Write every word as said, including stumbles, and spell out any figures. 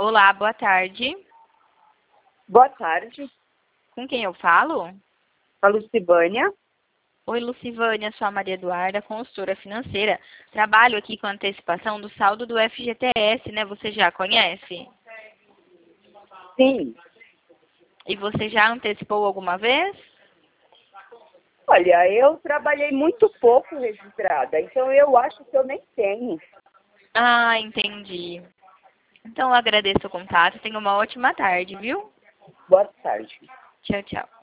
Olá, boa tarde. Boa tarde, Com quem eu falo? a Lucibânia. Oi, Lucivânia, sou a Maria Eduarda, consultora financeira. Trabalho aqui com antecipação do saldo do F G T S, né? Você já conhece? Sim. E você já antecipou alguma vez? Olha, eu trabalhei muito pouco registrada, então eu acho que eu nem tenho. Ah, entendi. Então eu agradeço o contato. Tenha uma ótima tarde, viu? Boa tarde. Tchau, tchau.